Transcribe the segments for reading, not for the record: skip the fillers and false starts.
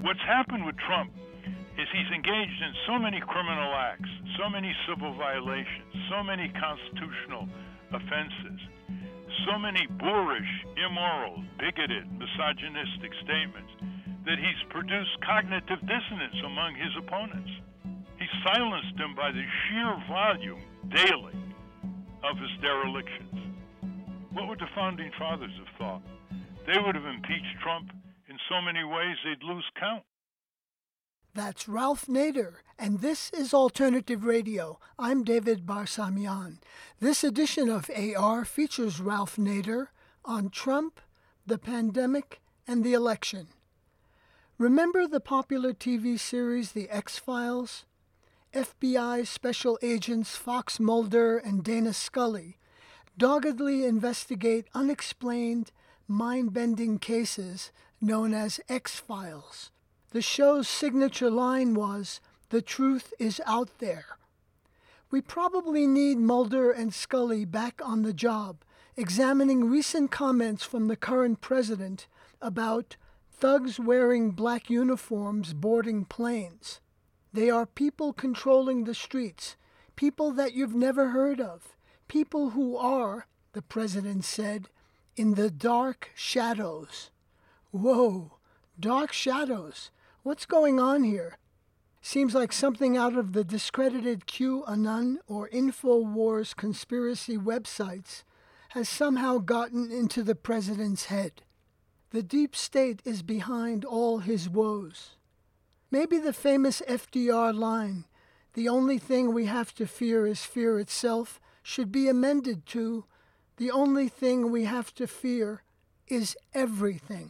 What's happened with Trump is he's engaged in so many criminal acts, so many civil violations, so many constitutional offenses, so many boorish, immoral, bigoted, misogynistic statements that he's produced cognitive dissonance among his opponents. He's silenced them by the sheer volume daily of his derelictions. What would the founding fathers have thought? They would have impeached Trump in so many ways they'd lose count. That's Ralph Nader, and this is Alternative Radio. I'm David Barsamian. This edition of AR features Ralph Nader on Trump, the pandemic, and the election. Remember the popular TV series The X-Files? FBI special agents Fox Mulder and Dana Scully doggedly investigate unexplained, mind-bending cases known as X-Files. The show's signature line was, "The truth is out there." We probably need Mulder and Scully back on the job, examining recent comments from the current president about thugs wearing black uniforms boarding planes. They are people controlling the streets, people that you've never heard of, people who are, the president said, in the dark shadows. Whoa, dark shadows. What's going on here? Seems like something out of the discredited QAnon or InfoWars conspiracy websites has somehow gotten into the president's head. The deep state is behind all his woes. Maybe the famous FDR line, "The only thing we have to fear is fear itself," should be amended to, "The only thing we have to fear is everything."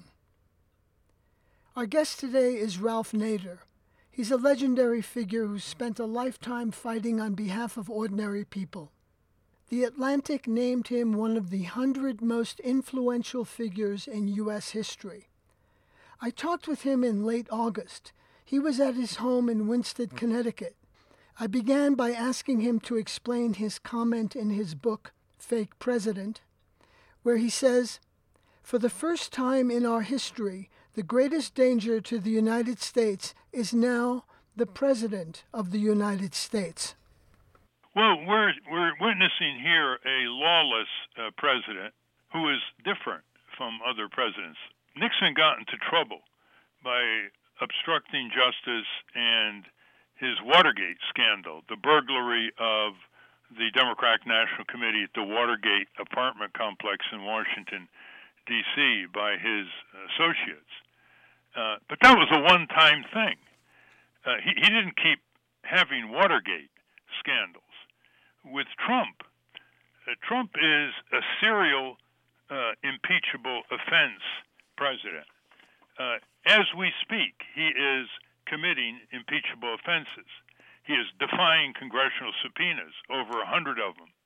Our guest today is Ralph Nader. He's a legendary figure who spent a lifetime fighting on behalf of ordinary people. The Atlantic named him one of the 100 most influential figures in U.S. history. I talked with him in late August. He was at his home in Winsted, Connecticut. I began by asking him to explain his comment in his book, Fake President, where he says, "For the first time in our history, the greatest danger to the United States is now the President of the United States." Well, we're witnessing here a lawless president who is different from other presidents. Nixon got into trouble by obstructing justice and his Watergate scandal, the burglary of the Democratic National Committee at the Watergate apartment complex in Washington, D.C. by his associates. But that was a one-time thing. He didn't keep having Watergate scandals. With Trump, Trump is a serial impeachable offense president. As we speak, he is committing impeachable offenses. He is defying congressional subpoenas, over 100 of them.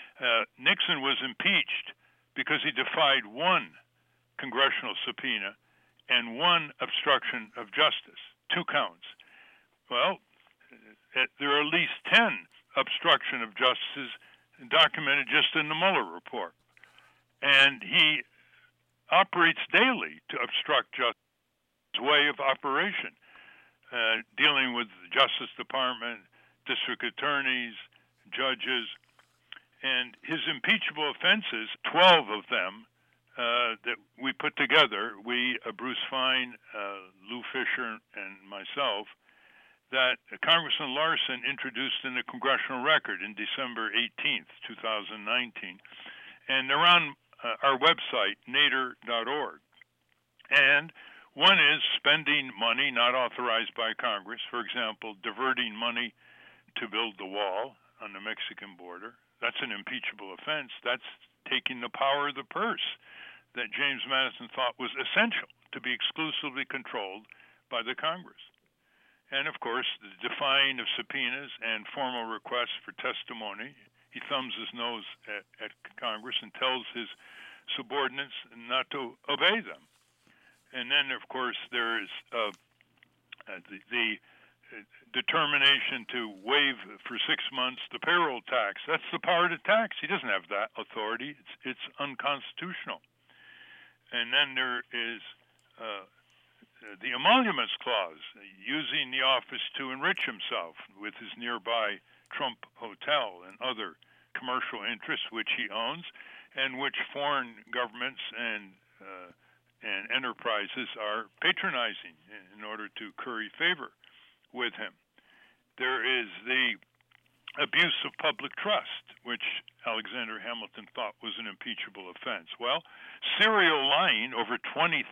Nixon was impeached because he defied one congressional subpoena and one obstruction of justice, 2 counts. Well, there are at least 10 obstruction of justice documented just in the Mueller report. And he operates daily to obstruct justice, his way of operation, dealing with the Justice Department, district attorneys, judges. And his impeachable offenses, 12 of them, that we put together, Bruce Fein, Lou Fisher, and myself, that Congressman Larson introduced in the Congressional Record in December 18th, 2019. And they're on our website, nader.org. And one is spending money not authorized by Congress, for example, diverting money to build the wall on the Mexican border. That's an impeachable offense. That's taking the power of the purse that James Madison thought was essential to be exclusively controlled by the Congress. And, of course, the defying of subpoenas and formal requests for testimony. He thumbs his nose at Congress and tells his subordinates not to obey them. And then, of course, there is the determination to waive for 6 months the payroll tax. That's the power to tax. He doesn't have that authority. It's unconstitutional. And then there is the emoluments clause, using the office to enrich himself with his nearby Trump Hotel and other commercial interests which he owns, and which foreign governments and enterprises are patronizing in order to curry favor with him. There is the abuse of public trust, which Alexander Hamilton thought was an impeachable offense. Well, serial lying, over 20,000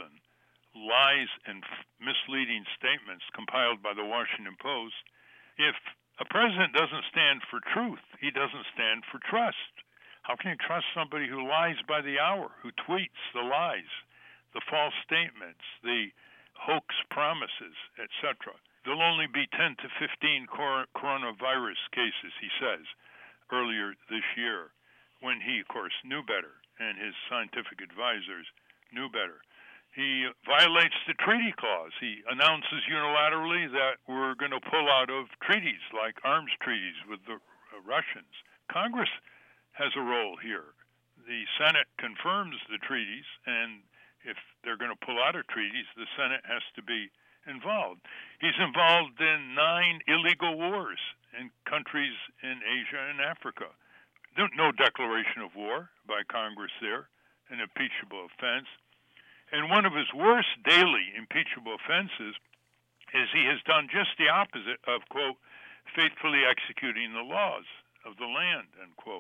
lies and misleading statements compiled by the Washington Post. If a president doesn't stand for truth, he doesn't stand for trust. How can you trust somebody who lies by the hour, who tweets the lies, the false statements, the hoax promises, etc.? There'll only be 10 to 15 coronavirus cases, he says, earlier this year, when he, of course, knew better, and his scientific advisors knew better. He violates the treaty clause. He announces unilaterally that we're going to pull out of treaties like arms treaties with the Russians. Congress has a role here. The Senate confirms the treaties, and if they're going to pull out of treaties, the Senate has to be involved. He's involved in 9 illegal wars in countries in Asia and Africa. No declaration of war by Congress there, an impeachable offense. And one of his worst daily impeachable offenses is he has done just the opposite of, quote, faithfully executing the laws of the land, end quote.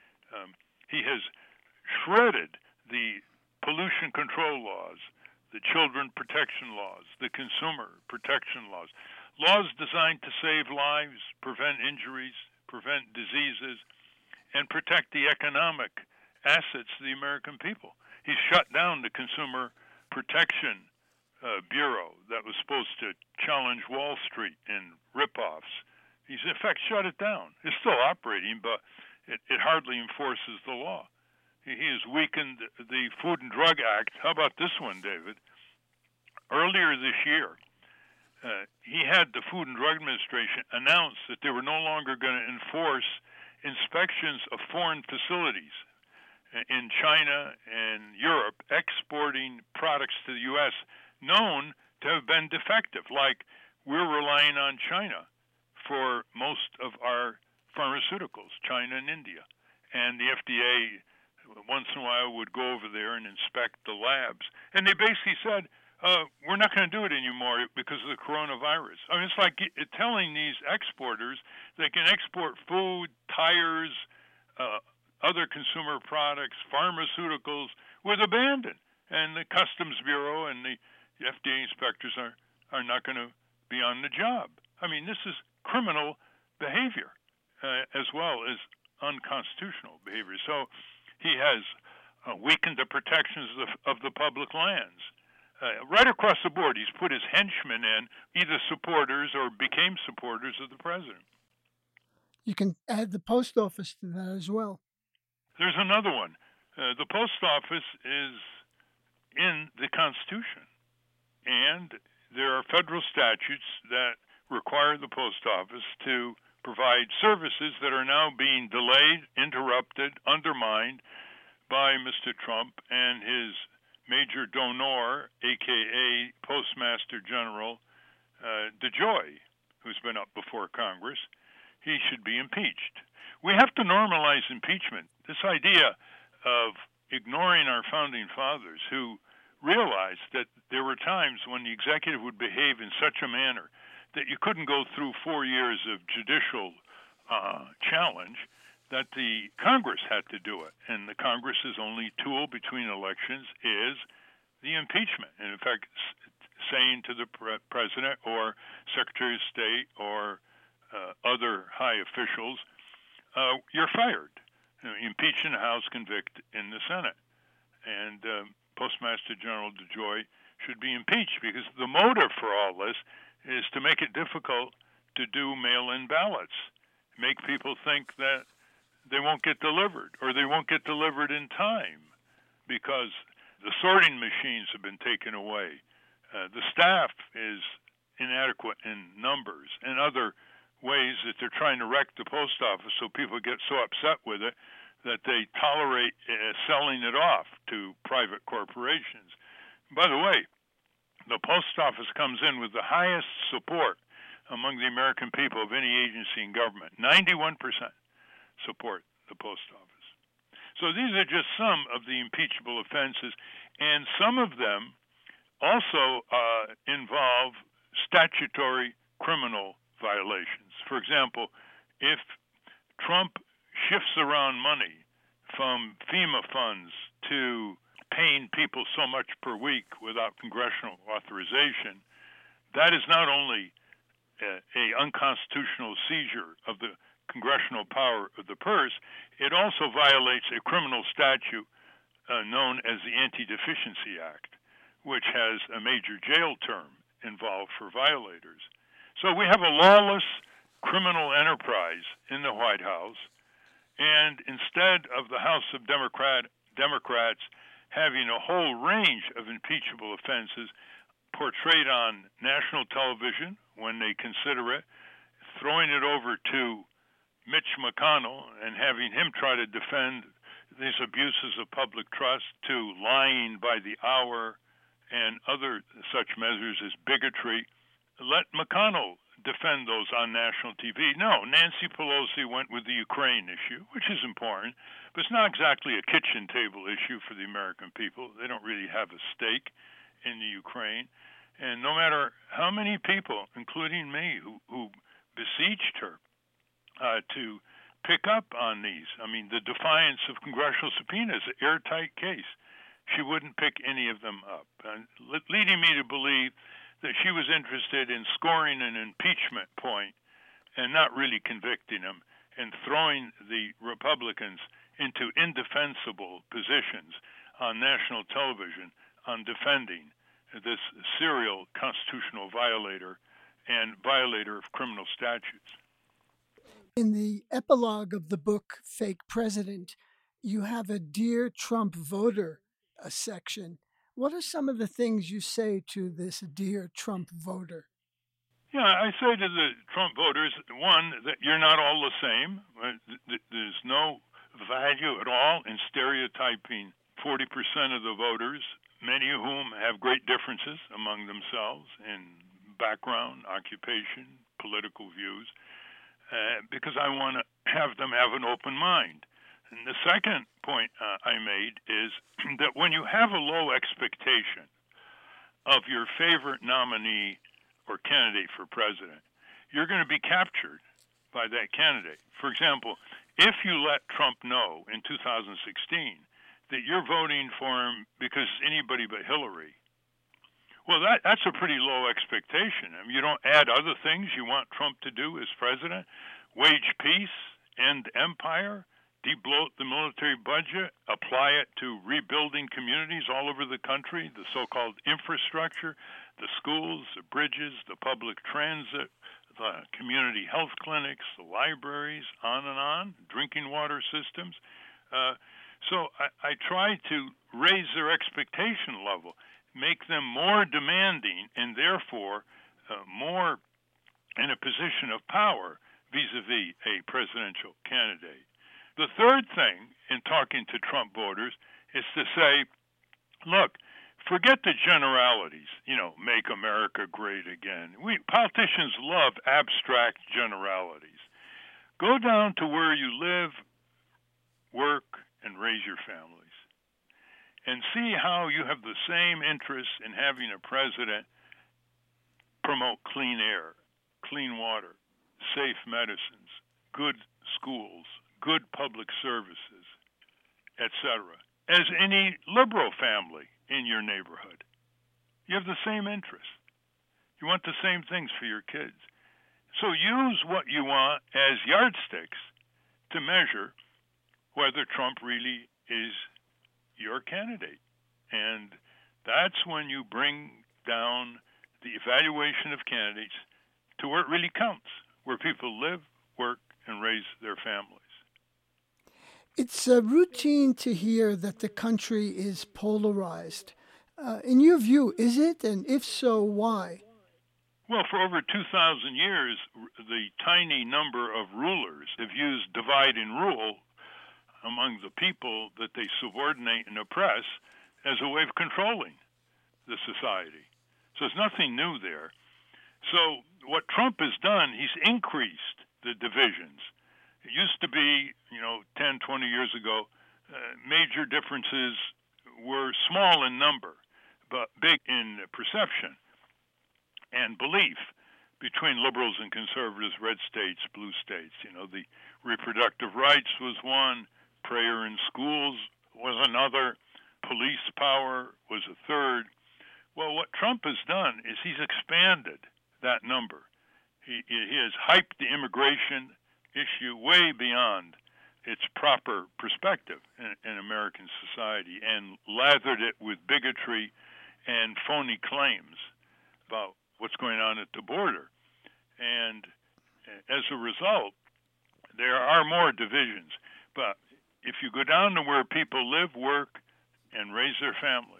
He has shredded the pollution control laws, the children protection laws, the consumer protection laws, laws designed to save lives, prevent injuries, prevent diseases, and protect the economic assets of the American people. He shut down the Consumer Protection Bureau that was supposed to challenge Wall Street in ripoffs. He's, in fact, shut it down. It's still operating, but it hardly enforces the law. He has weakened the Food and Drug Act. How about this one, David? Earlier this year, he had the Food and Drug Administration announce that they were no longer going to enforce inspections of foreign facilities in China and Europe exporting products to the U.S. known to have been defective, like we're relying on China for most of our pharmaceuticals, China and India. And the FDA once in a while would go over there and inspect the labs. And they basically said, we're not going to do it anymore because of the coronavirus. I mean, it's like telling these exporters they can export food, tires, other consumer products, pharmaceuticals with abandon. And the Customs Bureau and the FDA inspectors are not going to be on the job. I mean, this is criminal behavior as well as unconstitutional behavior. So he has weakened the protections of the public lands. Right across the board, he's put his henchmen in, either supporters or became supporters of the president. You can add the post office to that as well. There's another one. The post office is in the Constitution, and there are federal statutes that require the post office to provide services that are now being delayed, interrupted, undermined by Mr. Trump and his major donor, a.k.a. Postmaster General DeJoy, who's been up before Congress. He should be impeached. We have to normalize impeachment. This idea of ignoring our founding fathers who realized that there were times when the executive would behave in such a manner that you couldn't go through 4 years of judicial challenge, that the Congress had to do it. And the Congress's only tool between elections is the impeachment. And in fact, saying to the president or Secretary of State or other high officials, you're fired. Impeach in the House, convict in the Senate. And Postmaster General DeJoy should be impeached because the motive for all this is to make it difficult to do mail-in ballots, make people think that they won't get delivered or they won't get delivered in time because the sorting machines have been taken away. The staff is inadequate in numbers and other ways that they're trying to wreck the post office so people get so upset with it that they tolerate selling it off to private corporations. By the way, The post office comes in with the highest support among the American people of any agency in government. 91% support the post office. So these are just some of the impeachable offenses, and some of them also involve statutory criminal violations. For example, if Trump shifts around money from FEMA funds to paying people so much per week without congressional authorization, that is not only a unconstitutional seizure of the congressional power of the purse, it also violates a criminal statute known as the Anti-Deficiency Act, which has a major jail term involved for violators. So we have a lawless criminal enterprise in the White House, and instead of the House of Democrats having a whole range of impeachable offenses portrayed on national television when they consider it, throwing it over to Mitch McConnell and having him try to defend these abuses of public trust, to lying by the hour and other such measures as bigotry. Let McConnell defend those on national TV. No, Nancy Pelosi went with the Ukraine issue, which is important, but it's not exactly a kitchen table issue for the American people. They don't really have a stake in the Ukraine. And no matter how many people, including me, who besieged her to pick up on these, I mean, the defiance of congressional subpoenas, an airtight case, she wouldn't pick any of them up, leading me to believe that she was interested in scoring an impeachment point and not really convicting him and throwing the Republicans into indefensible positions on national television on defending this serial constitutional violator and violator of criminal statutes. In the epilogue of the book, Fake President, you have a Dear Trump Voter section. What are some of the things you say to this Dear Trump voter? Yeah, I say to the Trump voters, one, that you're not all the same. There's no value at all in stereotyping 40% of the voters, many of whom have great differences among themselves in background, occupation, political views, because I want to have them have an open mind. And the second point I made is that when you have a low expectation of your favorite nominee or candidate for president, you're going to be captured by that candidate. For example, if you let Trump know in 2016 that you're voting for him because anybody but Hillary, well, that's a pretty low expectation. I mean, you don't add other things you want Trump to do as president: wage peace, end empire, de-bloat the military budget, apply it to rebuilding communities all over the country, the so-called infrastructure, the schools, the bridges, the public transit, the community health clinics, the libraries, on, drinking water systems. So I try to raise their expectation level, make them more demanding and therefore more in a position of power vis-a-vis a presidential candidate. The third thing in talking to Trump voters is to say, look, forget the generalities, make America great again. Politicians love abstract generalities. Go down to where you live, work, and raise your families, and see how you have the same interest in having a president promote clean air, clean water, safe medicines, good schools, good public services, etc., as any liberal family in your neighborhood. You have the same interest. You want the same things for your kids. So use what you want as yardsticks to measure whether Trump really is your candidate. And that's when you bring down the evaluation of candidates to where it really counts, where people live, work, and raise their families. It's routine to hear that the country is polarized. In your view, is it? And if so, why? Well, for over 2,000 years, the tiny number of rulers have used divide and rule among the people that they subordinate and oppress as a way of controlling the society. So there's nothing new there. So what Trump has done, he's increased the divisions. It used to be, 10, 20 years ago, major differences were small in number, but big in perception and belief between liberals and conservatives, red states, blue states. The reproductive rights was one, prayer in schools was another, police power was a third. Well, what Trump has done is he's expanded that number. He has hyped the immigration issue way beyond its proper perspective in American society and lathered it with bigotry and phony claims about what's going on at the border. And as a result, there are more divisions. But if you go down to where people live, work, and raise their families,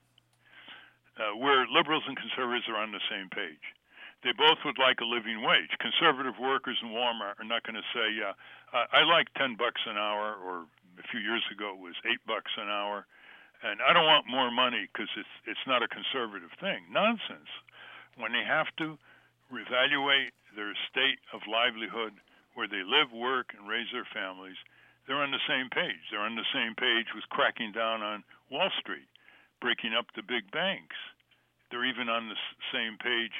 where liberals and conservatives are on the same page. They both would like a living wage. Conservative workers in Walmart are not going to say, I like $10 an hour, or a few years ago it was $8 an hour, and I don't want more money because it's not a conservative thing. Nonsense. When they have to reevaluate their state of livelihood, where they live, work, and raise their families, they're on the same page. They're on the same page with cracking down on Wall Street, breaking up the big banks. They're even on the same page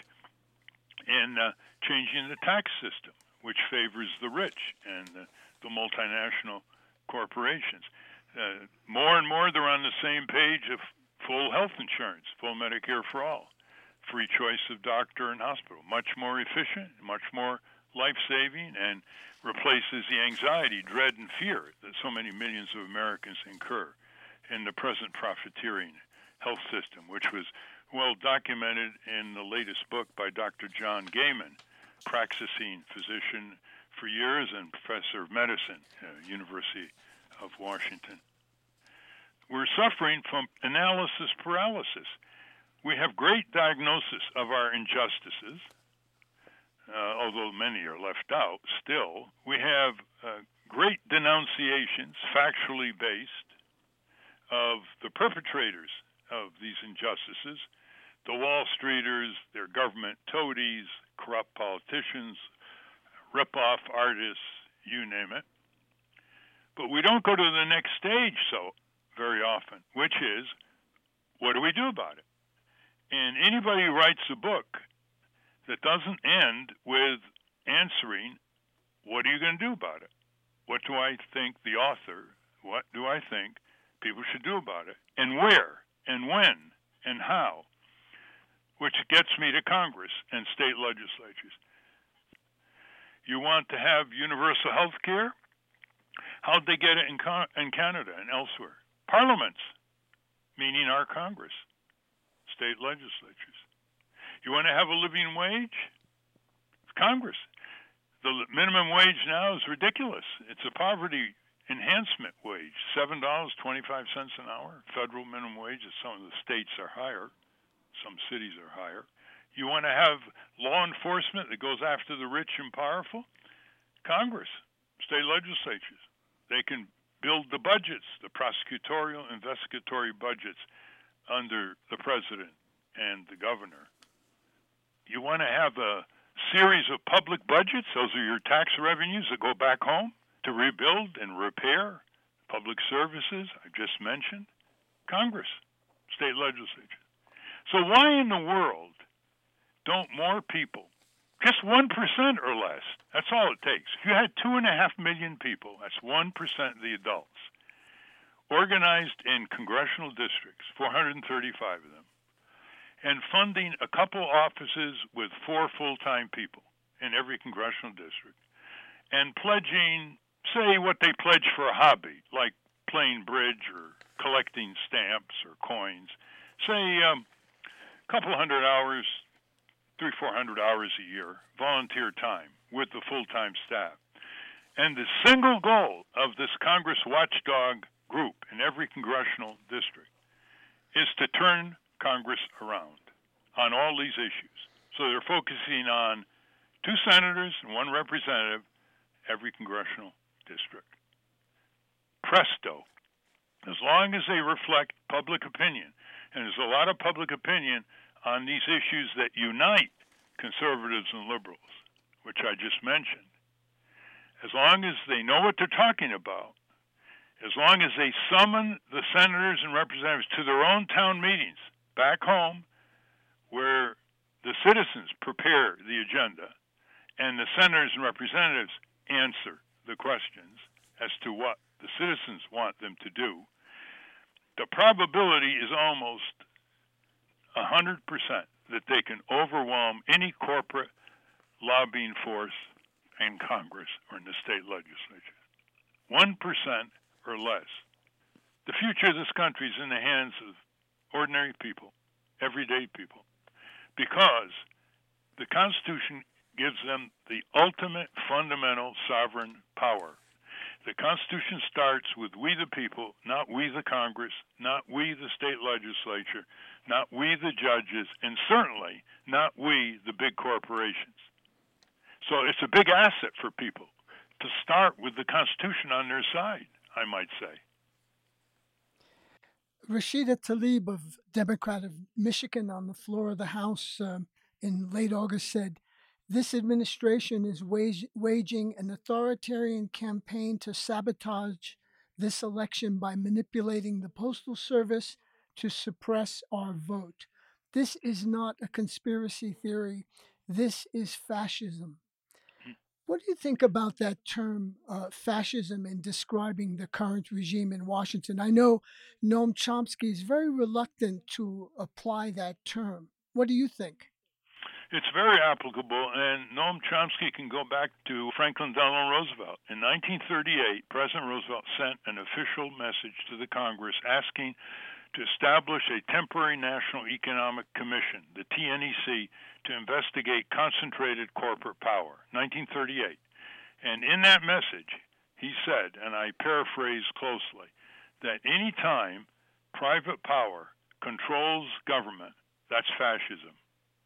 in changing the tax system, which favors the rich and the multinational corporations. More and more, they're on the same page of full health insurance, full Medicare for all, free choice of doctor and hospital, much more efficient, much more life-saving, and replaces the anxiety, dread, and fear that so many millions of Americans incur in the present profiteering health system, which was well documented in the latest book by Dr. John Gaiman, practicing physician for years and professor of medicine at University of Washington. We're suffering from analysis paralysis. We have great diagnosis of our injustices, although many are left out still. We have great denunciations, factually based, of the perpetrators of these injustices, the Wall Streeters, their government toadies, corrupt politicians, rip-off artists, you name it. But we don't go to the next stage so very often, which is, what do we do about it? And anybody who writes a book that doesn't end with answering, what are you going to do about it? What do I think the author, what do I think people should do about it? And where, and when, and how? Which gets me to Congress and state legislatures. You want to have universal health care? How'd they get it in Canada and elsewhere? Parliaments, meaning our Congress, state legislatures. You want to have a living wage? Congress. The minimum wage now is ridiculous. It's a poverty enhancement wage, $7.25 an hour. Federal minimum wages, some of the states are higher. Some cities are higher. You want to have law enforcement that goes after the rich and powerful? Congress, state legislatures. They can build the budgets, the prosecutorial, investigatory budgets under the president and the governor. You want to have a series of public budgets? Those are your tax revenues that go back home to rebuild and repair public services I just mentioned. Congress, state legislatures. So why in the world don't more people, just 1% or less, that's all it takes. If you had 2.5 million people, that's 1% of the adults, organized in congressional districts, 435 of them, and funding a couple offices with 4 full-time people in every congressional district, and pledging, say, what they pledge for a hobby, like playing bridge or collecting stamps or coins, say a couple hundred hours, 300-400 hours a year, volunteer time with the full-time staff. And the single goal of this Congress watchdog group in every congressional district is to turn Congress around on all these issues. So they're focusing on 2 senators and 1 representative every congressional district. Presto. As long as they reflect public opinion, and there's a lot of public opinion on these issues that unite conservatives and liberals, which I just mentioned, as long as they know what they're talking about, as long as they summon the senators and representatives to their own town meetings back home where the citizens prepare the agenda and the senators and representatives answer the questions as to what the citizens want them to do, the probability is almost 100% that they can overwhelm any corporate lobbying force in Congress or in the state legislature. 1% or less. The future of this country is in the hands of ordinary people, everyday people, because the Constitution gives them the ultimate fundamental sovereign power. The Constitution starts with we the people, not we the Congress, not we the state legislature, not we the judges, and certainly not we the big corporations. So it's a big asset for people to start with the Constitution on their side, I might say. Rashida Tlaib, of Democrat of Michigan, on the floor of the House in late August said, "This administration is waging an authoritarian campaign to sabotage this election by manipulating the Postal Service to suppress our vote. This is not a conspiracy theory. This is fascism." What do you think about that term, fascism, in describing the current regime in Washington? I know Noam Chomsky is very reluctant to apply that term. What do you think? It's very applicable, and Noam Chomsky can go back to Franklin Delano Roosevelt. In 1938, President Roosevelt sent an official message to the Congress asking to establish a temporary National Economic Commission, the TNEC, to investigate concentrated corporate power, 1938. And in that message, he said, and I paraphrase closely, that any time private power controls government, that's fascism.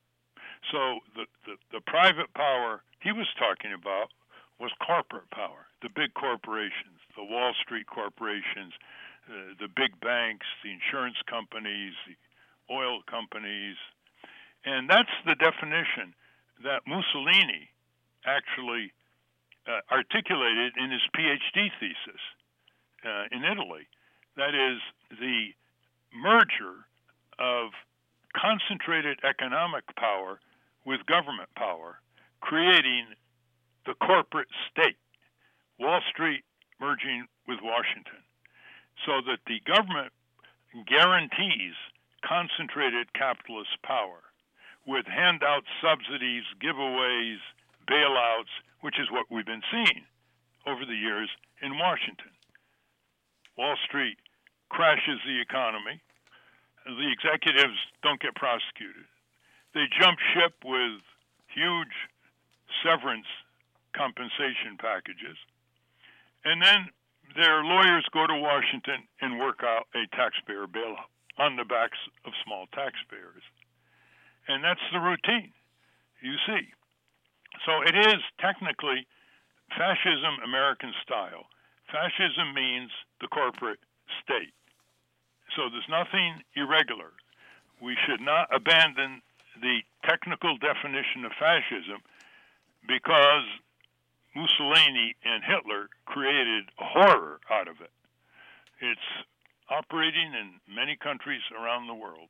So the private power he was talking about was corporate power, the big corporations, the Wall Street corporations, the big banks, the insurance companies, the oil companies. And that's the definition that Mussolini actually articulated in his PhD thesis in Italy. That is the merger of concentrated economic power with government power, creating the corporate state, Wall Street merging with Washington, so that the government guarantees concentrated capitalist power with handouts, subsidies, giveaways, bailouts, which is what we've been seeing over the years in Washington. Wall Street crashes the economy. The executives don't get prosecuted. They jump ship with huge severance compensation packages. And then their lawyers go to Washington and work out a taxpayer bailout on the backs of small taxpayers. And that's the routine, you see. So it is technically fascism American style. Fascism means the corporate state. So there's nothing irregular. We should not abandon the technical definition of fascism because Mussolini and Hitler created horror out of it. It's operating in many countries around the world.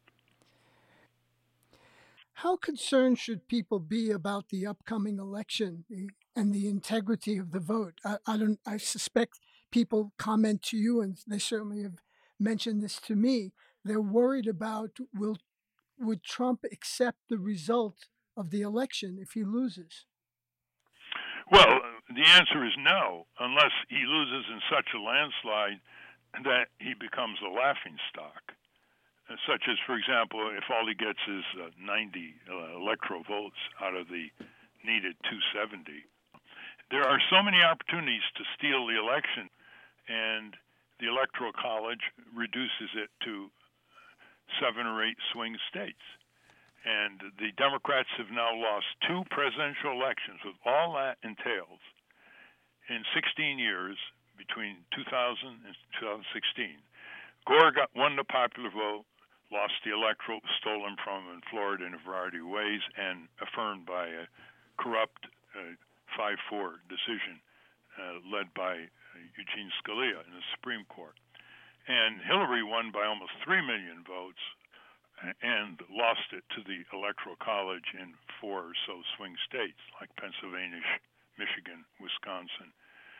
How concerned should people be about the upcoming election and the integrity of the vote? I suspect people comment to you, and they certainly have mentioned this to me. They're worried about would Trump accept the result of the election if he loses? Well, the answer is no, unless he loses in such a landslide that he becomes a laughingstock. Such as, for example, if all he gets is 90 electoral votes out of the needed 270. There are so many opportunities to steal the election, and the Electoral College reduces it to 7 or 8 swing states. And the Democrats have now lost 2 presidential elections with all that entails in 16 years between 2000 and 2016. Gore won the popular vote. lost the electorate, stolen from in Florida in a variety of ways, and affirmed by a corrupt 5-4 decision led by Eugene Scalia in the Supreme Court. And Hillary won by almost 3 million votes and lost it to the Electoral College in 4 or so swing states like Pennsylvania, Michigan, Wisconsin,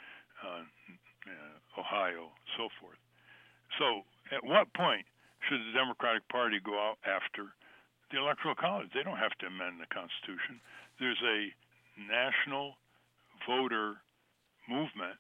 Ohio, so forth. So at what point should the Democratic Party go out after the Electoral College? They don't have to amend the Constitution. There's a national voter movement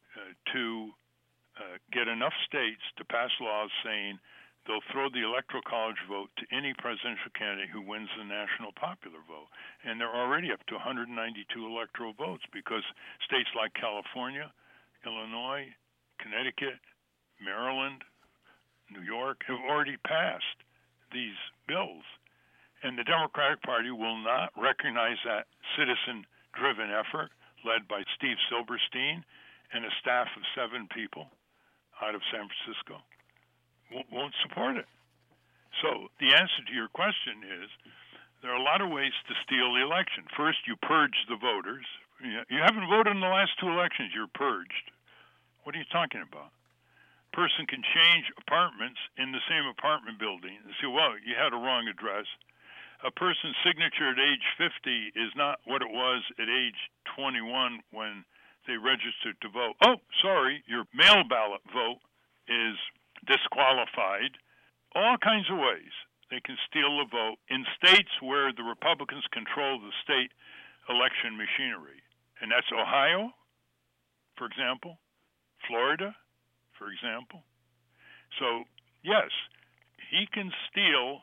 to get enough states to pass laws saying they'll throw the Electoral College vote to any presidential candidate who wins the national popular vote. And they're already up to 192 electoral votes because states like California, Illinois, Connecticut, Maryland, New York have already passed these bills. And the Democratic Party will not recognize that citizen-driven effort led by Steve Silberstein and a staff of 7 people out of San Francisco. Won't support it. So the answer to your question is there are a lot of ways to steal the election. First, you purge the voters. You haven't voted in the last 2 elections. You're purged. What are you talking about? Person can change apartments in the same apartment building and say, well, you had a wrong address. A person's signature at age 50 is not what it was at age 21 when they registered to vote. Oh, sorry, your mail ballot vote is disqualified. All kinds of ways they can steal the vote in states where the Republicans control the state election machinery. And that's Ohio, for example, Florida, for example. So, yes, he can steal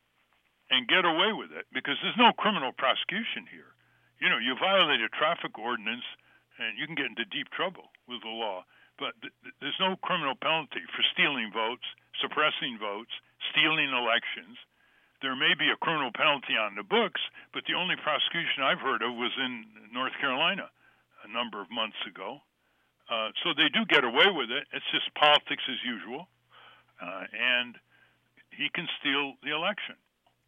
and get away with it because there's no criminal prosecution here. You know, you violate a traffic ordinance and you can get into deep trouble with the law. But there's no criminal penalty for stealing votes, suppressing votes, stealing elections. There may be a criminal penalty on the books, but the only prosecution I've heard of was in North Carolina a number of months ago. So they do get away with it. It's just politics as usual. And he can steal the election.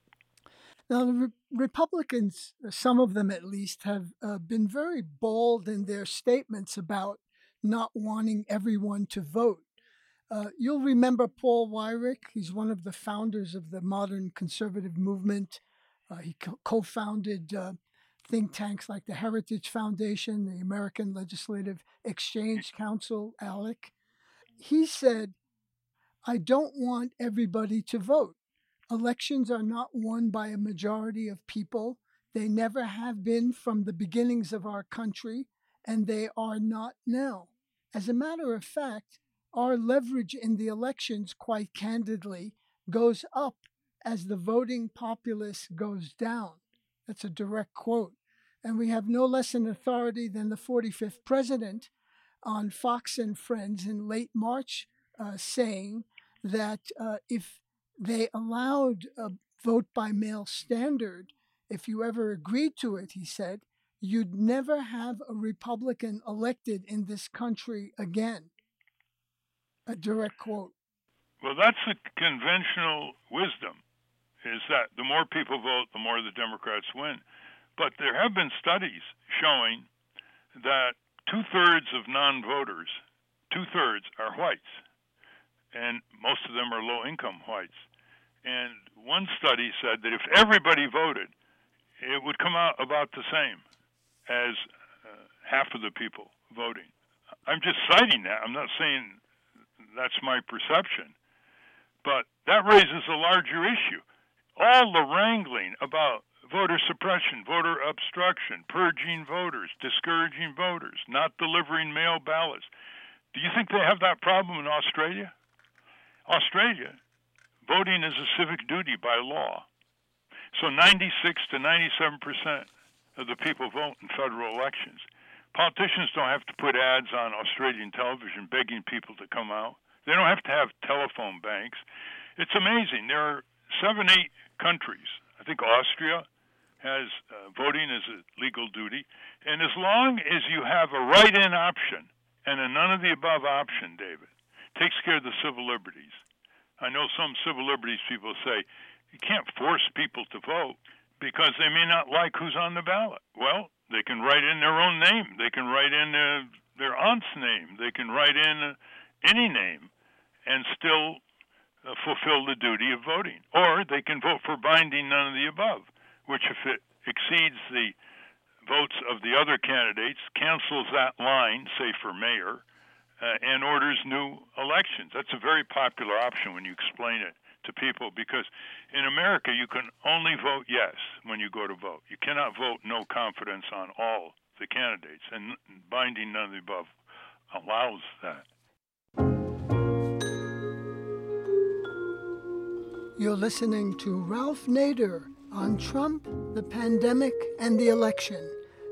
Now, the Republicans, some of them at least, have been very bold in their statements about not wanting everyone to vote. You'll remember Paul Weyrich. He's one of the founders of the modern conservative movement. He co-founded think tanks like the Heritage Foundation, the American Legislative Exchange Council, ALEC. He said, I don't want everybody to vote. Elections are not won by a majority of people. They never have been from the beginnings of our country, and they are not now. As a matter of fact, our leverage in the elections, quite candidly, goes up as the voting populace goes down. That's a direct quote. And we have no less an authority than the 45th president on Fox and Friends in late March saying that if they allowed a vote by mail standard, if you ever agreed to it, he said, you'd never have a Republican elected in this country again. A direct quote. Well, that's the conventional wisdom, is that the more people vote, the more the Democrats win. But there have been studies showing that 2/3 of non-voters, 2/3 are whites, and most of them are low-income whites. And one study said that if everybody voted, it would come out about the same as half of the people voting. I'm just citing that. I'm not saying that's my perception. But that raises a larger issue. All the wrangling about voter suppression, voter obstruction, purging voters, discouraging voters, not delivering mail ballots. Do you think they have that problem in Australia? Australia, voting is a civic duty by law. So 96 to 97% of the people vote in federal elections. Politicians don't have to put ads on Australian television begging people to come out. They don't have to have telephone banks. It's amazing. There are 7, 8 countries. I think Austria has voting as a legal duty. And as long as you have a write-in option and a none-of-the-above option, David, takes care of the civil liberties. I know some civil liberties people say you can't force people to vote because they may not like who's on the ballot. Well, they can write in their own name. They can write in their aunt's name. They can write in any name and still fulfill the duty of voting. Or they can vote for binding none of the above, which if it exceeds the votes of the other candidates, cancels that line, say for mayor, and orders new elections. That's a very popular option when you explain it to people, because in America you can only vote yes when you go to vote. You cannot vote no confidence on all the candidates, and binding none of the above allows that. You're listening to Ralph Nader on Trump, the pandemic, and the election.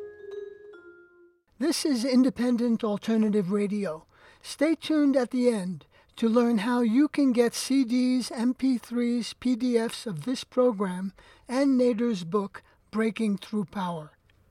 This is Independent Alternative Radio. Stay tuned at the end to learn how you can get CDs, MP3s, PDFs of this program and Nader's book, Breaking Through Power.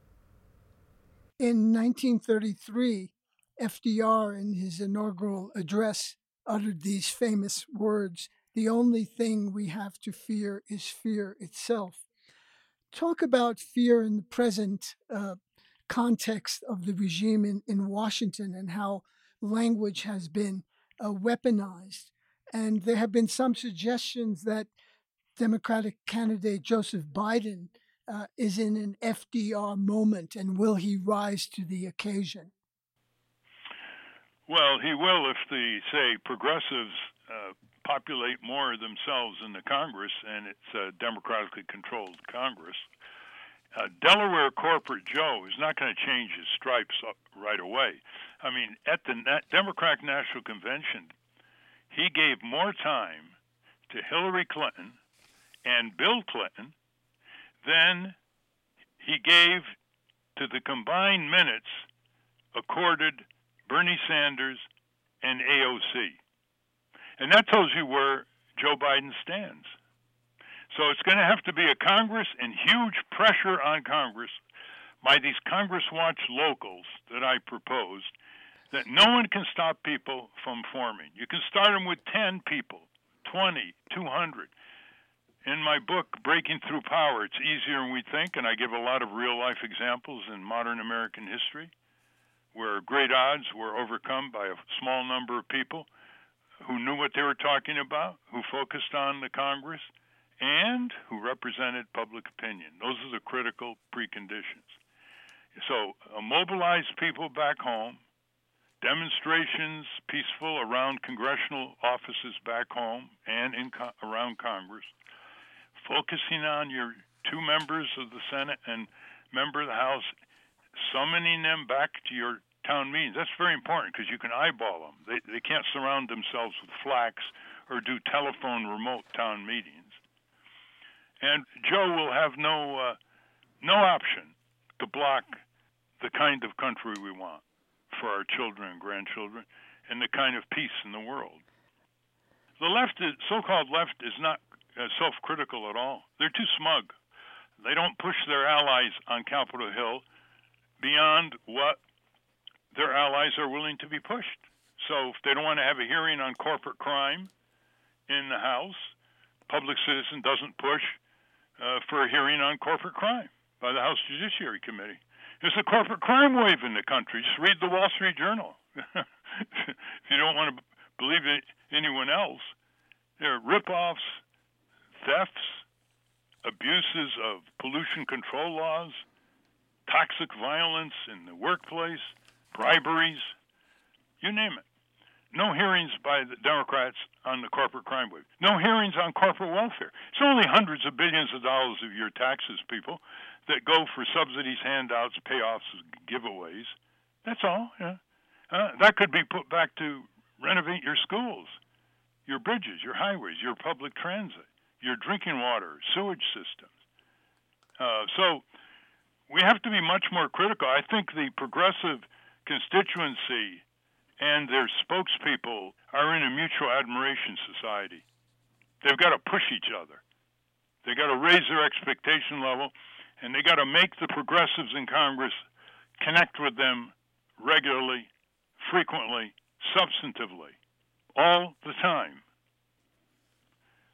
In 1933, FDR, in his inaugural address, uttered these famous words, "The only thing we have to fear is fear itself." Talk about fear in the present context of the regime in Washington and how language has been weaponized. And there have been some suggestions that Democratic candidate Joseph Biden is in an FDR moment, and will he rise to the occasion? Well, he will if the, say, progressives populate more themselves in the Congress, and it's a democratically controlled Congress. Delaware Corporate Joe is not going to change his stripes up right away. I mean, at the Democratic National Convention, he gave more time to Hillary Clinton and Bill Clinton than he gave to the combined minutes accorded Bernie Sanders and AOC. And that tells you where Joe Biden stands. So it's going to have to be a Congress and huge pressure on Congress by these Congress Watch locals that I proposed, that no one can stop people from forming. You can start them with 10 people, 20, 200. In my book, Breaking Through Power, it's easier than we think, and I give a lot of real-life examples in modern American history where great odds were overcome by a small number of people who knew what they were talking about, who focused on the Congress, and who represented public opinion. Those are the critical preconditions. So mobilize people back home, demonstrations peaceful around congressional offices back home and around Congress, focusing on your two members of the Senate and member of the House, summoning them back to your town meetings. That's very important because you can eyeball them. They can't surround themselves with flax or do telephone remote town meetings. And Joe will have no option to block the kind of country we want for our children and grandchildren and the kind of peace in the world. The left, so-called left, is not self-critical at all. They're too smug. They don't push their allies on Capitol Hill beyond what their allies are willing to be pushed. So if they don't want to have a hearing on corporate crime in the House, Public Citizen doesn't push for a hearing on corporate crime by the House Judiciary Committee. There's a corporate crime wave in the country. Just read the Wall Street Journal. If you don't want to believe anyone else, there are rip-offs, thefts, abuses of pollution control laws, toxic violence in the workplace, briberies, you name it. No hearings by the Democrats on the corporate crime wave. No hearings on corporate welfare. It's only hundreds of billions of dollars of your taxes, people, that go for subsidies, handouts, payoffs, giveaways. That's all. Yeah. That could be put back to renovate your schools, your bridges, your highways, your public transit, your drinking water, sewage systems. So we have to be much more critical. I think the progressive constituency and their spokespeople are in a mutual admiration society. They've got to push each other. They've got to raise their expectation level, and they've got to make the progressives in Congress connect with them regularly, frequently, substantively, all the time.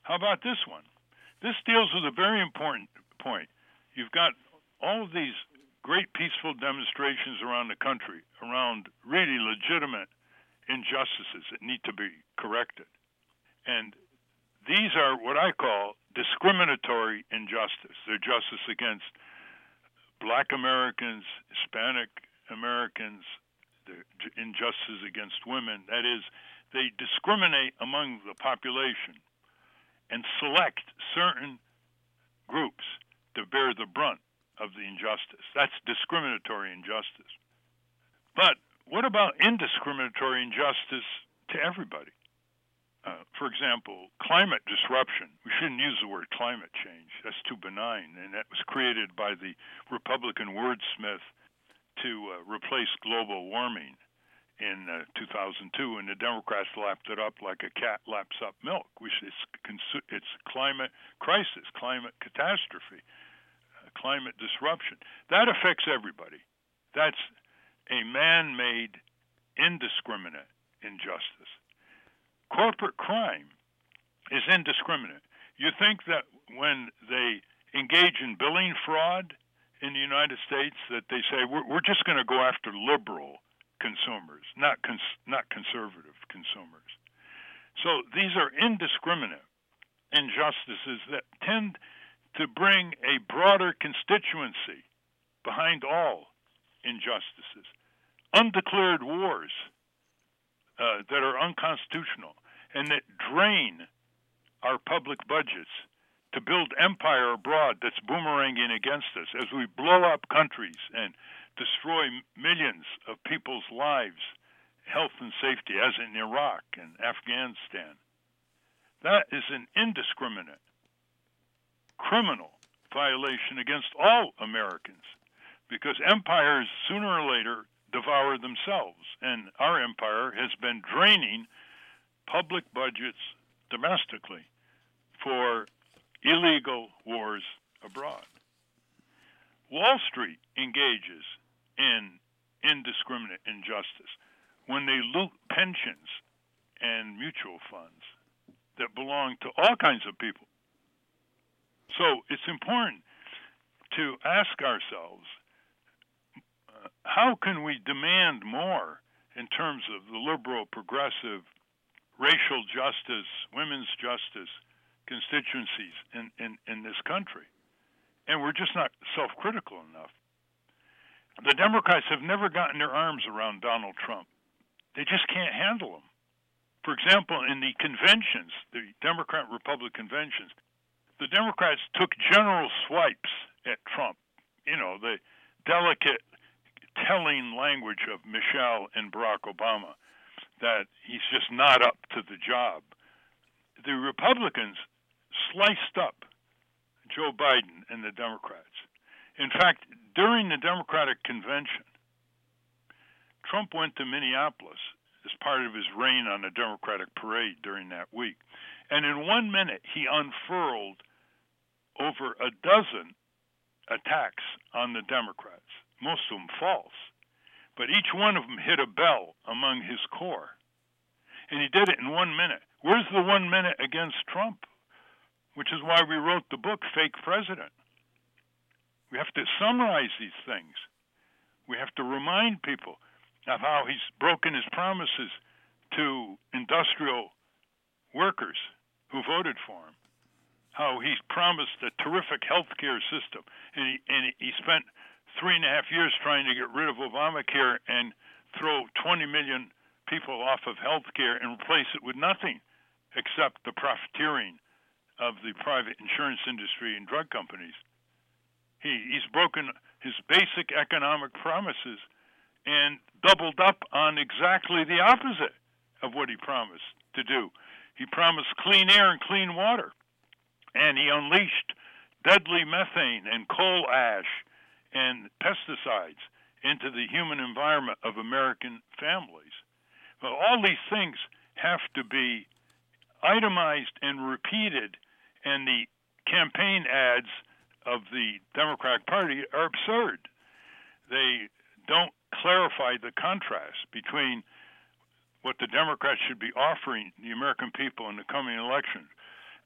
How about this one? This deals with a very important point. You've got all of these great peaceful demonstrations around the country around really legitimate injustices that need to be corrected. And these are what I call discriminatory injustice. They're justice against Black Americans, Hispanic Americans, the injustice against women. That is, they discriminate among the population and select certain groups to bear the brunt of the injustice. That's discriminatory injustice. But what about indiscriminatory injustice to everybody? For example, climate disruption. We shouldn't use the word climate change. That's too benign, and that was created by the Republican wordsmith to replace global warming in 2002, and the Democrats lapped it up like a cat laps up milk. It's climate crisis, climate catastrophe, climate disruption. That affects everybody. That's a man-made, indiscriminate injustice. Corporate crime is indiscriminate. You think that when they engage in billing fraud in the United States, that they say, we're just going to go after liberal consumers, not conservative consumers. So these are indiscriminate injustices that tend to bring a broader constituency behind all injustices. Undeclared wars that are unconstitutional and that drain our public budgets to build empire abroad that's boomeranging against us as we blow up countries and destroy millions of people's lives, health and safety, as in Iraq and Afghanistan. That is an indiscriminate criminal violation against all Americans, because empires sooner or later devour themselves, and our empire has been draining public budgets domestically for illegal wars abroad. Wall Street engages in indiscriminate injustice when they loot pensions and mutual funds that belong to all kinds of people. So it's important to ask ourselves, how can we demand more in terms of the liberal, progressive, racial justice, women's justice constituencies in this country? And we're just not self-critical enough. The Democrats have never gotten their arms around Donald Trump. They just can't handle him. For example, in the conventions, the Democrat-Republican conventions, the Democrats took general swipes at Trump. You know, the delicate, telling language of Michelle and Barack Obama, that he's just not up to the job. The Republicans sliced up Joe Biden and the Democrats. In fact, during the Democratic convention, Trump went to Minneapolis as part of his reign on the Democratic parade during that week. And in 1 minute, he unfurled over a dozen attacks on the Democrats, most of them false. But each one of them hit a bell among his core. And he did it in 1 minute. Where's the 1 minute against Trump? Which is why we wrote the book, Fake President. We have to summarize these things. We have to remind people of how he's broken his promises to industrial workers who voted for him, how he's promised a terrific health care system, and he spent 3.5 years trying to get rid of Obamacare and throw 20 million people off of health care and replace it with nothing except the profiteering of the private insurance industry and drug companies. He's broken his basic economic promises and doubled up on exactly the opposite of what he promised to do. He promised clean air and clean water, and he unleashed deadly methane and coal ash and pesticides into the human environment of American families. Well, all these things have to be itemized and repeated, and the campaign ads of the Democratic Party are absurd. They don't clarify the contrast between what the Democrats should be offering the American people in the coming election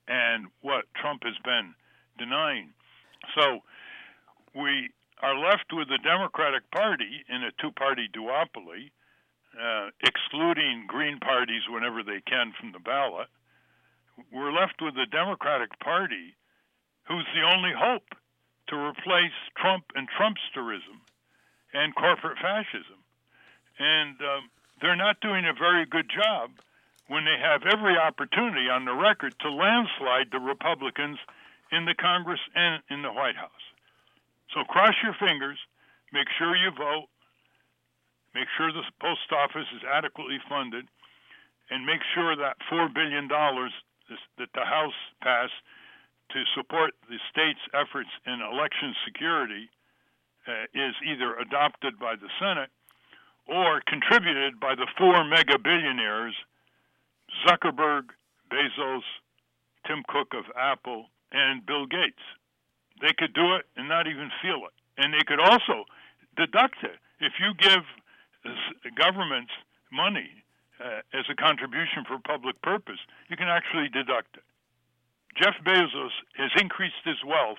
and what Trump has been denying. So we are left with the Democratic Party in a two-party duopoly, excluding Green parties whenever they can from the ballot. We're left with the Democratic Party, who's the only hope to replace Trump and Trumpsterism and corporate fascism. And they're not doing a very good job when they have every opportunity on the record to landslide the Republicans in the Congress and in the White House. So cross your fingers, make sure you vote, make sure the post office is adequately funded, and make sure that $4 billion that the House passed to support the state's efforts in election security is either adopted by the Senate or contributed by the four mega billionaires, Zuckerberg, Bezos, Tim Cook of Apple, and Bill Gates. They could do it and not even feel it. And they could also deduct it. If you give governments money as a contribution for public purpose, you can actually deduct it. Jeff Bezos has increased his wealth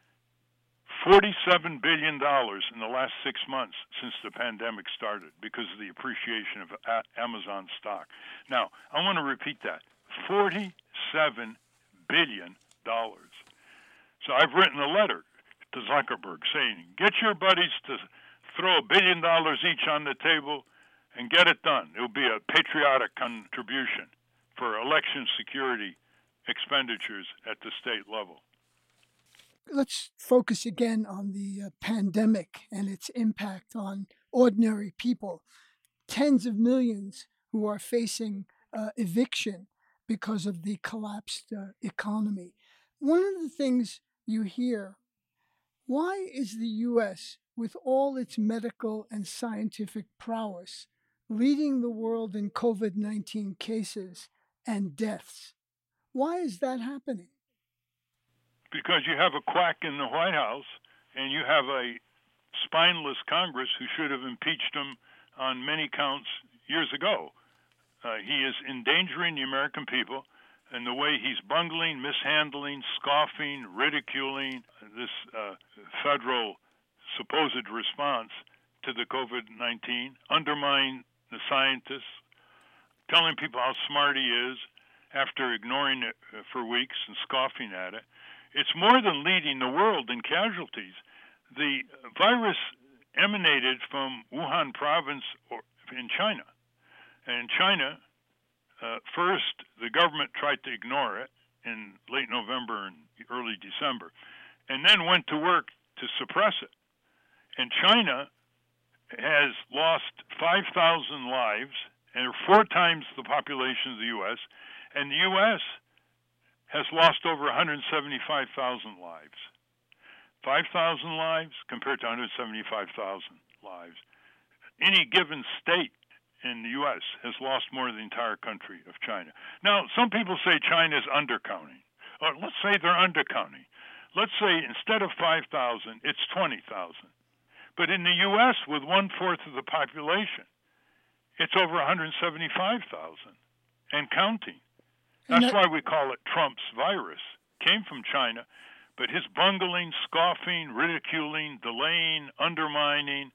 $47 billion in the last 6 months since the pandemic started because of the appreciation of Amazon stock. Now, I want to repeat that. $47 billion. So I've written a letter to Zuckerberg saying, get your buddies to throw $1 billion each on the table and get it done. It will be a patriotic contribution for election security expenditures at the state level. Let's focus again on the pandemic and its impact on ordinary people. Tens of millions who are facing eviction because of the collapsed economy. One of the things you hear, why is the U.S., with all its medical and scientific prowess, leading the world in COVID-19 cases and deaths? Why is that happening? Because you have a quack in the White House and you have a spineless Congress who should have impeached him on many counts years ago. He is endangering the American people, and the way he's bungling, mishandling, scoffing, ridiculing this federal supposed response to the COVID-19, undermining the scientists, telling people how smart he is after ignoring it for weeks and scoffing at it. It's more than leading the world in casualties. The virus emanated from Wuhan province in China. And in China, first, the government tried to ignore it in late November and early December, and then went to work to suppress it. And China has lost 5,000 lives, and 4 times the population of the U.S., and the U.S. has lost over 175,000 lives. 5,000 lives compared to 175,000 lives. Any given state in the U.S. has lost more than the entire country of China. Now, some people say China is undercounting. Or let's say they're undercounting. Let's say instead of 5,000, it's 20,000. But in the U.S., with 1/4 of the population, it's over 175,000 and counting. That's why we call it Trump's virus. Came from China, but his bungling, scoffing, ridiculing, delaying, undermining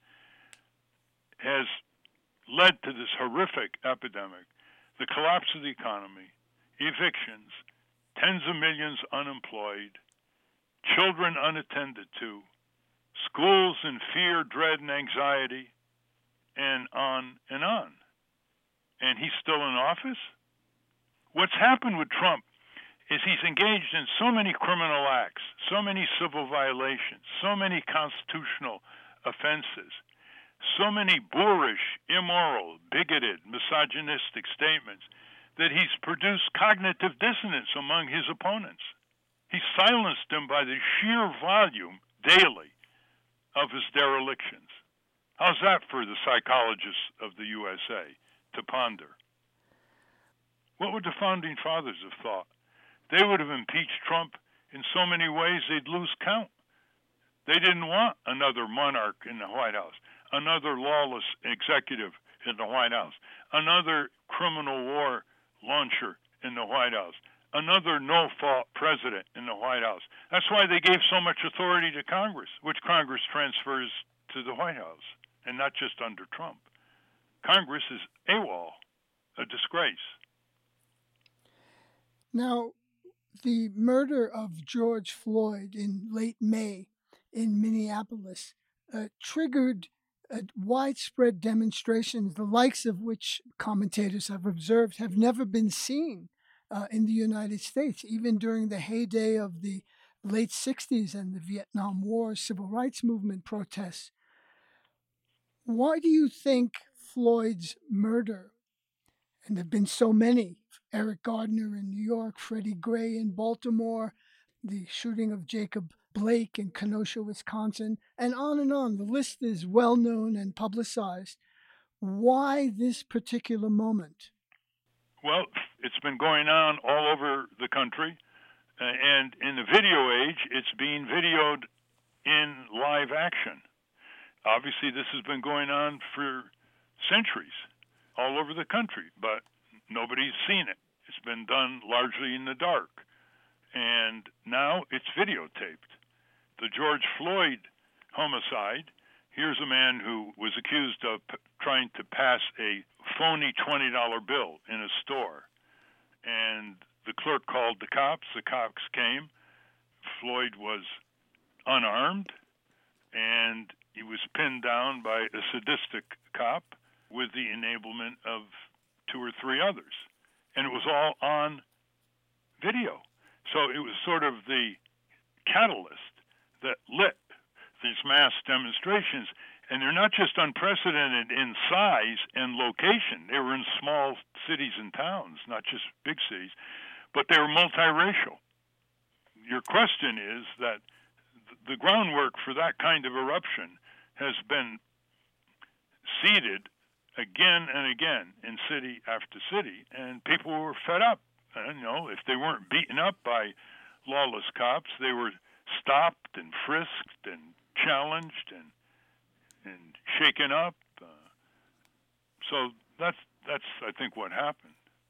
has led to this horrific epidemic, the collapse of the economy, evictions, tens of millions unemployed, children unattended to, schools in fear, dread, and anxiety, and on and on. And he's still in office? What's happened with Trump is he's engaged in so many criminal acts, so many civil violations, so many constitutional offenses, so many boorish, immoral, bigoted, misogynistic statements that he's produced cognitive dissonance among his opponents. He silenced them by the sheer volume daily of his derelictions. How's that for the psychologists of the USA to ponder? What would the founding fathers have thought? They would have impeached Trump in so many ways they'd lose count. They didn't want another monarch in the White House, another lawless executive in the White House, another criminal war launcher in the White House, another no-fault president in the White House. That's why they gave so much authority to Congress, which Congress transfers to the White House, and not just under Trump. Congress is AWOL, a disgrace. Now, the murder of George Floyd in late May in Minneapolis triggered widespread demonstrations, the likes of which commentators have observed have never been seen in the United States, even during the heyday of the late 60s and the Vietnam War civil rights movement protests. Why do you think Floyd's murder, and there have been so many, Eric Gardner in New York, Freddie Gray in Baltimore, the shooting of Jacob Blake in Kenosha, Wisconsin, and on, the list is well known and publicized. Why this particular moment? Well, it's been going on all over the country, and in the video age, it's being videoed in live action. Obviously, this has been going on for centuries all over the country, but nobody's seen it. It's been done largely in the dark, and now it's videotaped. The George Floyd homicide, here's a man who was accused of trying to pass a phony $20 bill in a store, and the clerk called the cops came. Floyd was unarmed, and he was pinned down by a sadistic cop with the enablement of 2 or 3 others. And it was all on video. So it was sort of the catalyst that lit these mass demonstrations. And they're not just unprecedented in size and location. They were in small cities and towns, not just big cities, but they were multiracial. Your question is that the groundwork for that kind of eruption has been seeded again and again in city after city, and people were fed up. And, if they weren't beaten up by lawless cops, they were stopped and frisked and challenged and shaken up. So that's I think what happened.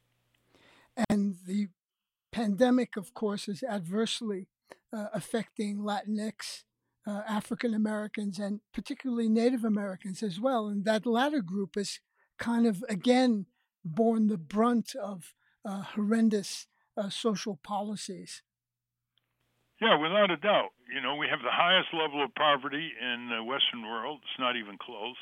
And the pandemic, of course, is adversely affecting Latinx, African Americans, and particularly Native Americans as well. And that latter group has kind of, again, borne the brunt of horrendous social policies. Yeah, without a doubt. We have the highest level of poverty in the Western world. It's not even close.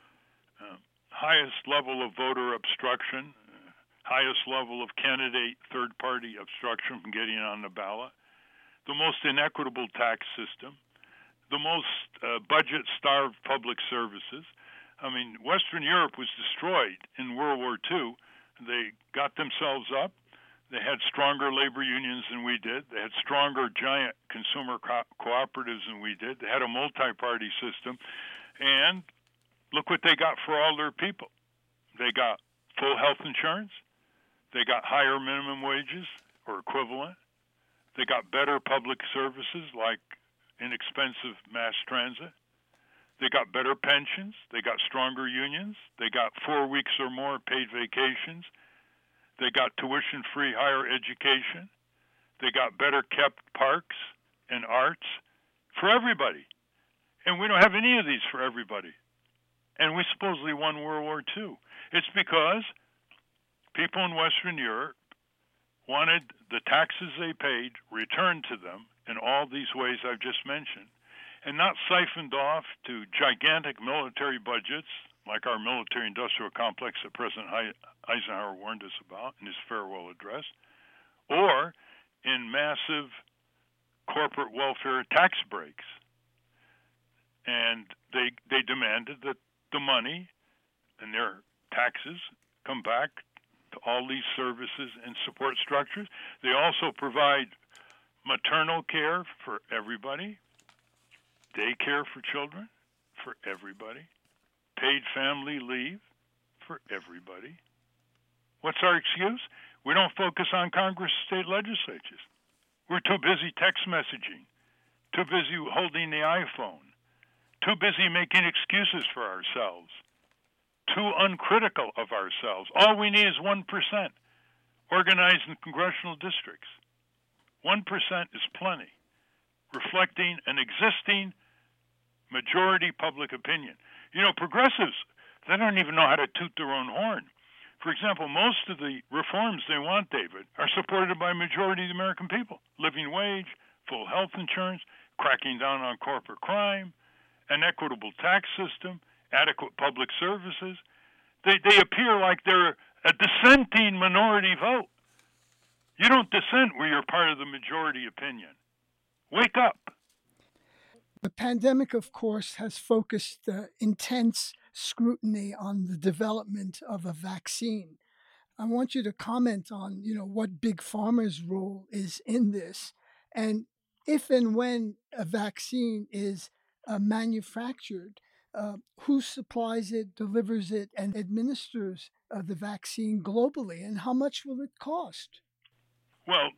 Highest level of voter obstruction, highest level of candidate third-party obstruction from getting on the ballot, the most inequitable tax system, the most budget-starved public services. I mean, Western Europe was destroyed in World War II. They got themselves up. They had stronger labor unions than we did. They had stronger giant consumer cooperatives than we did. They had a multi-party system. And look what they got for all their people. They got full health insurance. They got higher minimum wages or equivalent. They got better public services like inexpensive mass transit. They got better pensions. They got stronger unions. They got 4 weeks or more paid vacations. They got tuition-free higher education. They got better kept parks and arts for everybody. And we don't have any of these for everybody. And we supposedly won World War II. It's because people in Western Europe wanted the taxes they paid returned to them in all these ways I've just mentioned, and not siphoned off to gigantic military budgets like our military-industrial complex that President Eisenhower warned us about in his farewell address, or in massive corporate welfare tax breaks. And they demanded that the money and their taxes come back to all these services and support structures. They also provide maternal care for everybody, daycare for children for everybody, paid family leave for everybody. What's our excuse? We don't focus on Congress and state legislatures. We're too busy text messaging, too busy holding the iPhone, too busy making excuses for ourselves, too uncritical of ourselves. All we need is 1%. organized in congressional districts. 1% is plenty, reflecting an existing majority public opinion. You know, progressives, they don't even know how to toot their own horn. For example, most of the reforms they want, David, are supported by a majority of the American people. Living wage, full health insurance, cracking down on corporate crime, an equitable tax system, adequate public services. They appear like they're a dissenting minority vote. You don't dissent where you're part of the majority opinion. Wake up. The pandemic, of course, has focused intense scrutiny on the development of a vaccine. I want you to comment on, what Big Pharma's role is in this, and if and when a vaccine is manufactured, who supplies it, delivers it, and administers the vaccine globally, and how much will it cost? Well,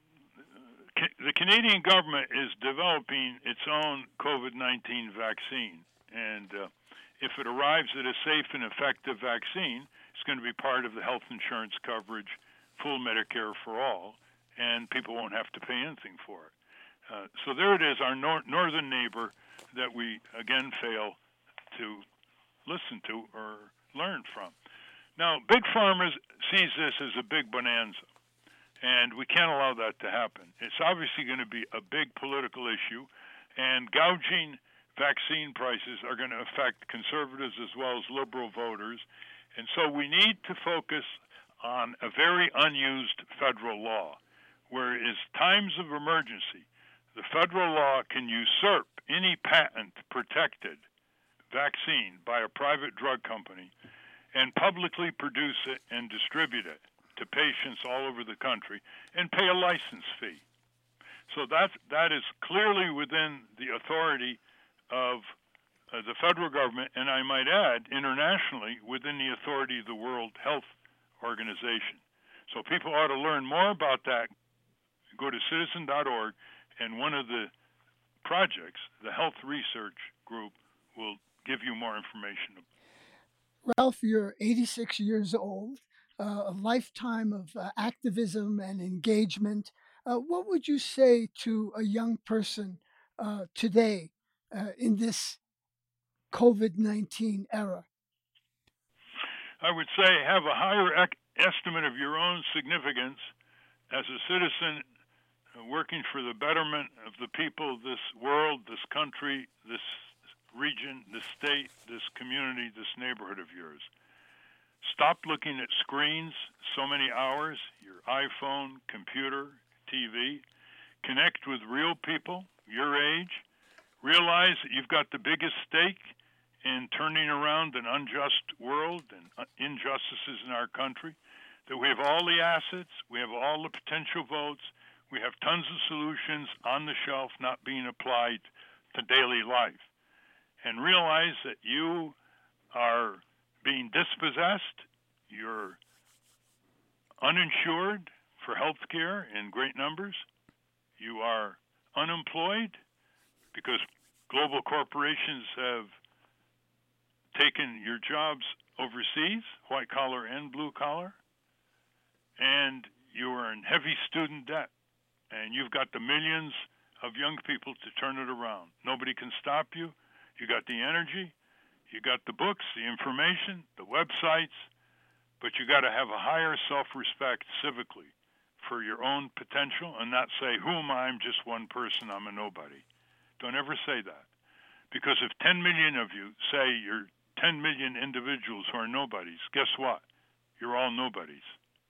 the Canadian government is developing its own COVID-19 vaccine, and if it arrives at a safe and effective vaccine, it's going to be part of the health insurance coverage, full Medicare for all, and people won't have to pay anything for it. So there it is, our northern neighbor that we, again, fail to listen to or learn from. Now, Big Pharma sees this as a big bonanza, and we can't allow that to happen. It's obviously going to be a big political issue, and gouging vaccine prices are going to affect conservatives as well as liberal voters. And so we need to focus on a very unused federal law, where in times of emergency, the federal law can usurp any patent-protected vaccine by a private drug company and publicly produce it and distribute it to patients all over the country and pay a license fee. So that is clearly within the authority of the federal government, and I might add, internationally, within the authority of the World Health Organization. So people ought to learn more about that. Go to citizen.org, and one of the projects, the Health Research Group, will give you more information. Ralph, you're 86 years old, a lifetime of activism and engagement. What would you say to a young person today in this COVID-19 era? I would say have a higher estimate of your own significance as a citizen working for the betterment of the people of this world, this country, this region, this state, this community, this neighborhood of yours. Stop looking at screens so many hours, your iPhone, computer, TV. Connect with real people your age. Realize that you've got the biggest stake in turning around an unjust world and injustices in our country, that we have all the assets, we have all the potential votes, we have tons of solutions on the shelf not being applied to daily life. And realize that you are being dispossessed, you're uninsured for health care in great numbers, you are unemployed because global corporations have taken your jobs overseas, white collar and blue collar, and you are in heavy student debt, and you've got the millions of young people to turn it around. Nobody can stop you. You got the energy, you got the books, the information, the websites, but you got to have a higher self-respect civically for your own potential and not say, who am I? I'm just one person, I'm a nobody. Don't ever say that. Because if 10 million of you say you're 10 million individuals who are nobodies, guess what? You're all nobodies.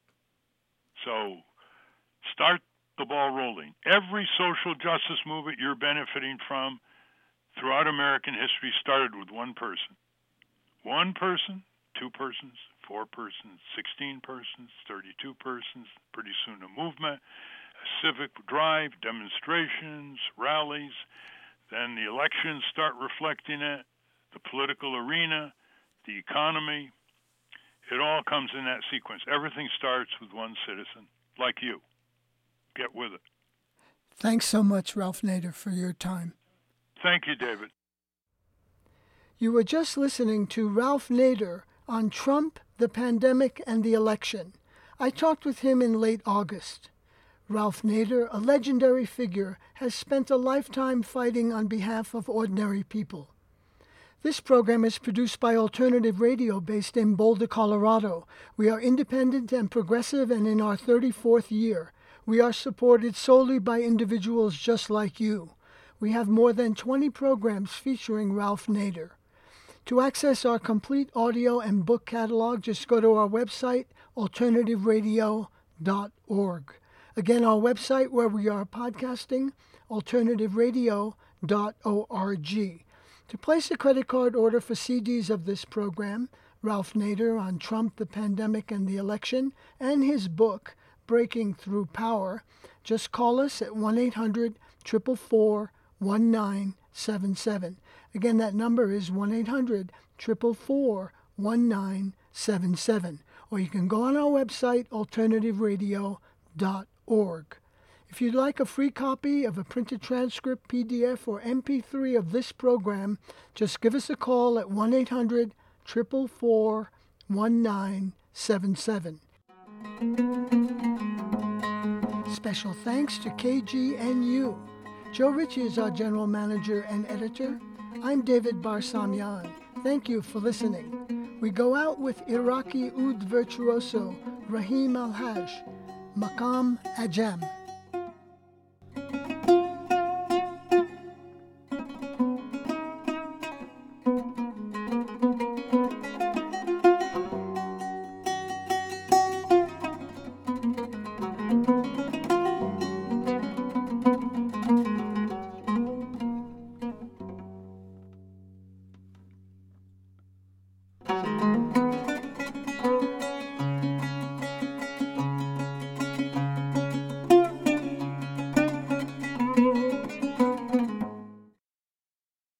So start the ball rolling. Every social justice movement you're benefiting from throughout American history started with one person. One person, two persons, 4 persons, 16 persons, 32 persons, pretty soon a movement, a civic drive, demonstrations, rallies, then the elections start reflecting it, the political arena, the economy. It all comes in that sequence. Everything starts with one citizen, like you. Get with it. Thanks so much, Ralph Nader, for your time. Thank you, David. You were just listening to Ralph Nader on Trump, the pandemic, and the election. I talked with him in late August. Ralph Nader, a legendary figure, has spent a lifetime fighting on behalf of ordinary people. This program is produced by Alternative Radio based in Boulder, Colorado. We are independent and progressive and in our 34th year. We are supported solely by individuals just like you. We have more than 20 programs featuring Ralph Nader. To access our complete audio and book catalog, just go to our website, alternativeradio.org. Again, our website where we are podcasting, alternativeradio.org. To place a credit card order for CDs of this program, Ralph Nader on Trump, the Pandemic, and the Election, and his book, Breaking Through Power, just call us at 1-800-444-1977. Again, that number is 1-800-444-1977. Or you can go on our website, alternativeradio.org. If you'd like a free copy of a printed transcript, PDF, or MP3 of this program, just give us a call at 1-800-444-1977. Special thanks to KGNU. Joe Ritchie is our general manager and editor. I'm David Barsamian. Thank you for listening. We go out with Iraqi oud virtuoso Rahim Al-Hajj, Maqam Ajam.